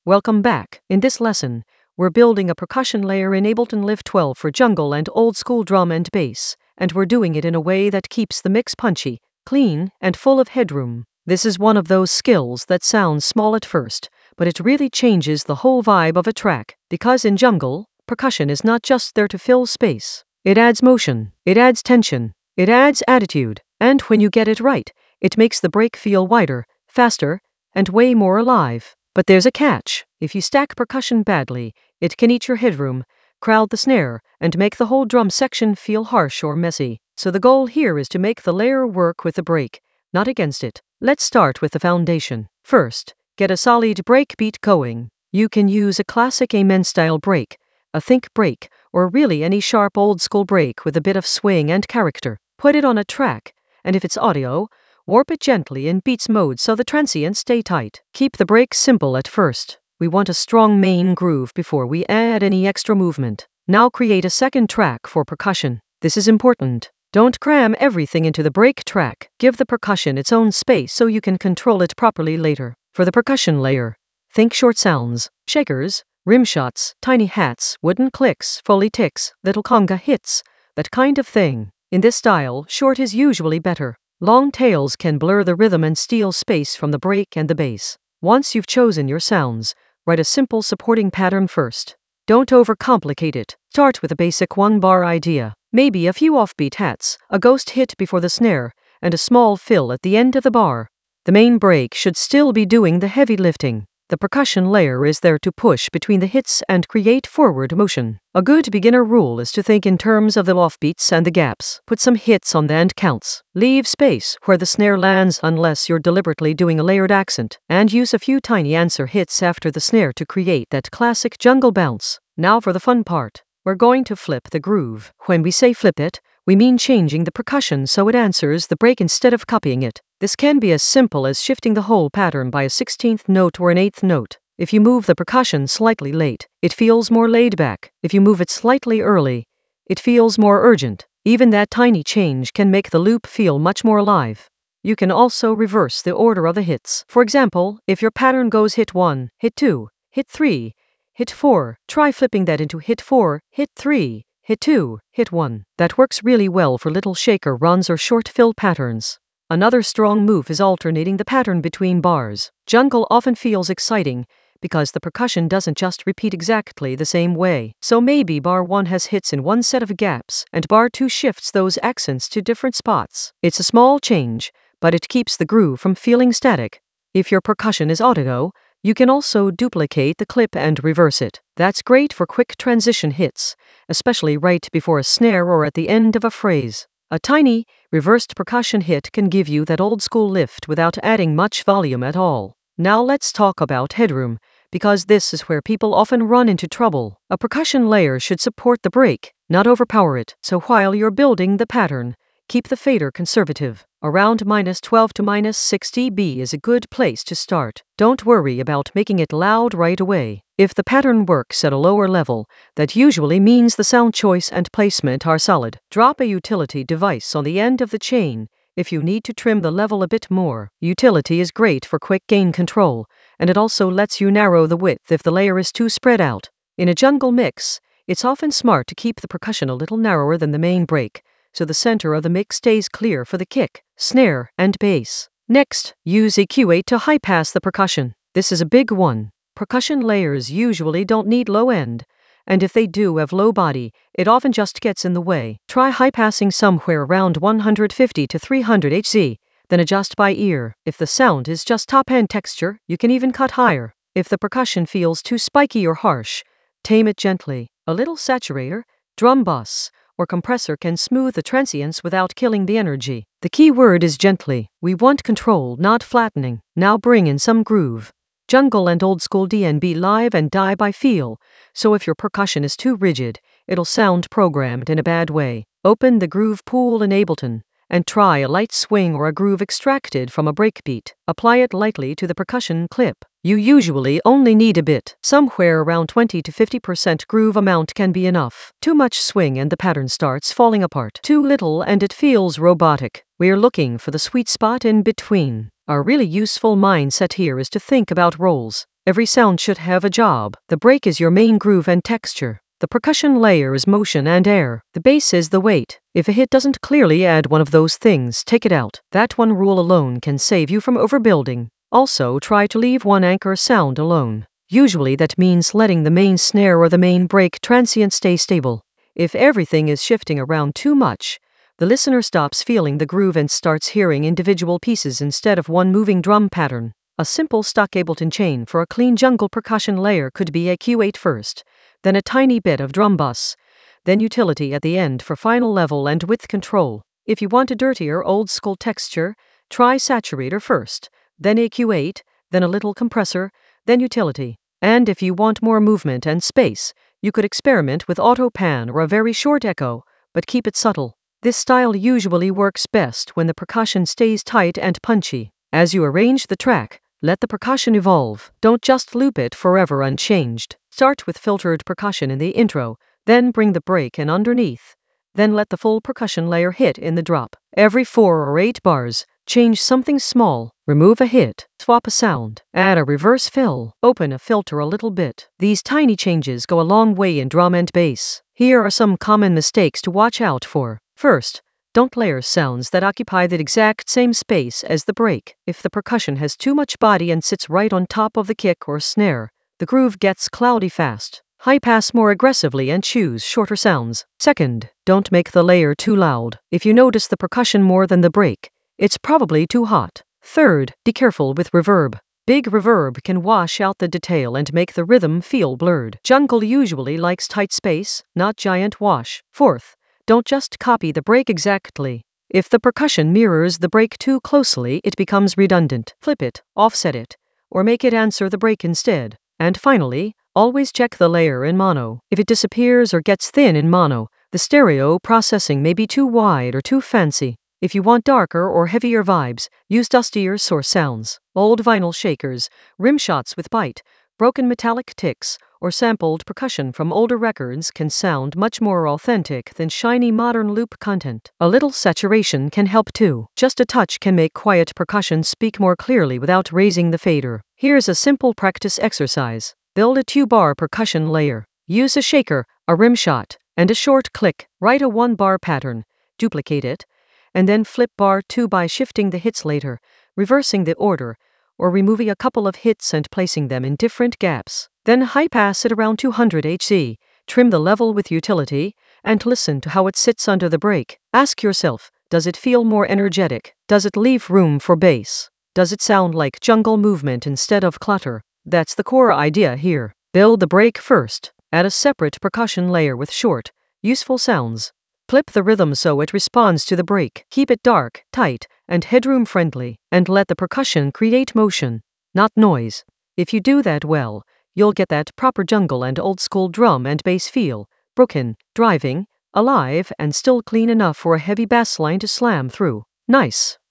Welcome back. In this lesson, we're building a percussion layer in Ableton Live 12 for jungle and old school drum and bass, and we're doing it in a way that keeps the mix punchy, clean, and full of headroom. This is one of those skills that sounds small at first, but it really changes the whole vibe of a track, because in jungle, percussion is not just there to fill space. It adds motion, it adds tension, it adds attitude, and when you get it right, it makes the break feel wider, faster, and way more alive. But there's a catch. If you stack percussion badly, it can eat your headroom, crowd the snare, and make the whole drum section feel harsh or messy. So the goal here is to make the layer work with the break, not against it. Let's start with the foundation. First, get a solid break beat going. You can use a classic Amen style break, a think break, or really any sharp old school break with a bit of swing and character. Put it on a track, and if it's audio, warp it gently in beats mode so the transients stay tight. Keep the break simple at first. We want a strong main groove before we add any extra movement. Now create a second track for percussion. This is important. Don't cram everything into the break track. Give the percussion its own space so you can control it properly later. For the percussion layer, think short sounds, shakers, rim shots, tiny hats, wooden clicks, Foley ticks, little conga hits, that kind of thing. In this style, short is usually better. Long tails can blur the rhythm and steal space from the break and the bass. Once you've chosen your sounds, write a simple supporting pattern first. Don't overcomplicate it. Start with a basic one-bar idea. Maybe a few offbeat hats, a ghost hit before the snare, and a small fill at the end of the bar. The main break should still be doing the heavy lifting. The percussion layer is there to push between the hits and create forward motion. A good beginner rule is to think in terms of the offbeats and the gaps. Put some hits on the end counts. Leave space where the snare lands unless you're deliberately doing a layered accent. And use a few tiny answer hits after the snare to create that classic jungle bounce. Now for the fun part. We're going to flip the groove. When we say flip it, we mean changing the percussion so it answers the break instead of copying it. This can be as simple as shifting the whole pattern by a 16th note or an 8th note. If you move the percussion slightly late, it feels more laid back. If you move it slightly early, it feels more urgent. Even that tiny change can make the loop feel much more alive. You can also reverse the order of the hits. For example, if your pattern goes hit 1, hit 2, hit 3, hit 4, try flipping that into hit 4, hit 3, hit 2, hit 1. That works really well for little shaker runs or short fill patterns. Another strong move is alternating the pattern between bars. Jungle often feels exciting because the percussion doesn't just repeat exactly the same way. So maybe bar 1 has hits in one set of gaps, and bar 2 shifts those accents to different spots. It's a small change, but it keeps the groove from feeling static. If your percussion is audio, you can also duplicate the clip and reverse it. That's great for quick transition hits, especially right before a snare or at the end of a phrase. A tiny, reversed percussion hit can give you that old school lift without adding much volume at all. Now let's talk about headroom, because this is where people often run into trouble. A percussion layer should support the break, not overpower it. So while you're building the pattern, keep the fader conservative. Around -12 to -6 dB is a good place to start. Don't worry about making it loud right away. If the pattern works at a lower level, that usually means the sound choice and placement are solid. Drop a utility device on the end of the chain if you need to trim the level a bit more. Utility is great for quick gain control, and it also lets you narrow the width if the layer is too spread out. In a jungle mix, it's often smart to keep the percussion a little narrower than the main break, so the center of the mix stays clear for the kick, snare, and bass. Next, use EQ8 to high-pass the percussion. This is a big one. Percussion layers usually don't need low end, and if they do have low body, it often just gets in the way. Try high-passing somewhere around 150 to 300 Hz, then adjust by ear. If the sound is just top-end texture, you can even cut higher. If the percussion feels too spiky or harsh, tame it gently. A little saturator, drum bus, or compressor can smooth the transients without killing the energy. The key word is gently. We want control, not flattening. Now bring in some groove. Jungle and old school DNB live and die by feel, so if your percussion is too rigid, it'll sound programmed in a bad way. Open the groove pool in Ableton, and try a light swing or a groove extracted from a breakbeat. Apply it lightly to the percussion clip. You usually only need a bit. Somewhere around 20 to 50% groove amount can be enough. Too much swing and the pattern starts falling apart. Too little and it feels robotic. We're looking for the sweet spot in between. A really useful mindset here is to think about rolls. Every sound should have a job. The break is your main groove and texture. The percussion layer is motion and air. The bass is the weight. If a hit doesn't clearly add one of those things, take it out. That one rule alone can save you from overbuilding. Also, try to leave one anchor sound alone. Usually that means letting the main snare or the main break transient stay stable. If everything is shifting around too much, the listener stops feeling the groove and starts hearing individual pieces instead of one moving drum pattern. A simple stock Ableton chain for a clean jungle percussion layer could be a Q8 first, then a tiny bit of drum bus, then utility at the end for final level and width control. If you want a dirtier old school texture, try saturator first, then a Q8, then a little compressor, then utility. And if you want more movement and space, you could experiment with auto pan or a very short echo, but keep it subtle. This style usually works best when the percussion stays tight and punchy. As you arrange the track, let the percussion evolve. Don't just loop it forever unchanged. Start with filtered percussion in the intro, then bring the break in underneath. Then let the full percussion layer hit in the drop. Every 4 or 8 bars, change something small, remove a hit, swap a sound, add a reverse fill, open a filter a little bit. These tiny changes go a long way in drum and bass. Here are some common mistakes to watch out for. First, don't layer sounds that occupy the exact same space as the break. If the percussion has too much body and sits right on top of the kick or snare, the groove gets cloudy fast. High pass more aggressively and choose shorter sounds. Second, don't make the layer too loud. If you notice the percussion more than the break, it's probably too hot. Third, be careful with reverb. Big reverb can wash out the detail and make the rhythm feel blurred. Jungle usually likes tight space, not giant wash. Fourth, don't just copy the break exactly. If the percussion mirrors the break too closely, it becomes redundant. Flip it, offset it, or make it answer the break instead. And finally, always check the layer in mono. If it disappears or gets thin in mono, the stereo processing may be too wide or too fancy. If you want darker or heavier vibes, use dustier source sounds. Old vinyl shakers, rim shots with bite, broken metallic ticks, or sampled percussion from older records can sound much more authentic than shiny modern loop content. A little saturation can help too. Just a touch can make quiet percussion speak more clearly without raising the fader. Here's a simple practice exercise. Build a 2-bar percussion layer. Use a shaker, a rim shot, and a short click. Write a 1-bar pattern. Duplicate it, and then flip bar 2 by shifting the hits later, reversing the order, or removing a couple of hits and placing them in different gaps. Then high pass it around 200 Hz, trim the level with utility, and listen to how it sits under the break. Ask yourself, does it feel more energetic? Does it leave room for bass? Does it sound like jungle movement instead of clutter? That's the core idea here. Build the break first. Add a separate percussion layer with short, useful sounds. Flip the rhythm so it responds to the break. Keep it dark, tight, and headroom friendly, and let the percussion create motion, not noise. If you do that well, you'll get that proper jungle and old school drum and bass feel, broken, driving, alive, and still clean enough for a heavy bass line to slam through. Nice.